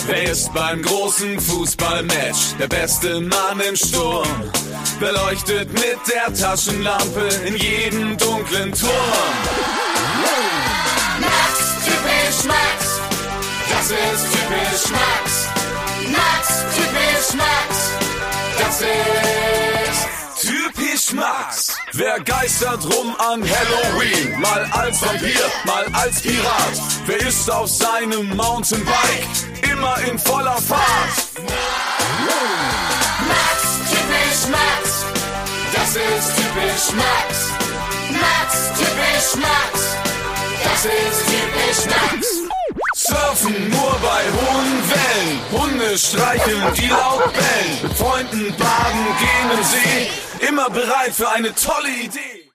Wer ist beim großen Fußballmatch der beste Mann im Sturm? Wer leuchtet mit der Taschenlampe in jeden dunklen Turm? Max, typisch Max, das ist typisch Max. Max, typisch Max, das ist typisch Max. Wer geistert rum an Halloween? Mal als Vampir, mal als Pirat. Wer ist auf seinem Mountainbike immer in voller Fahrt? Max, typisch Max, das ist typisch Max. Max, typisch Max, das ist typisch Max. Surfen nur bei hohen Wellen, Hunde streicheln, die laut bellen, mit Freunden baden, gehen im See, immer bereit für eine tolle Idee.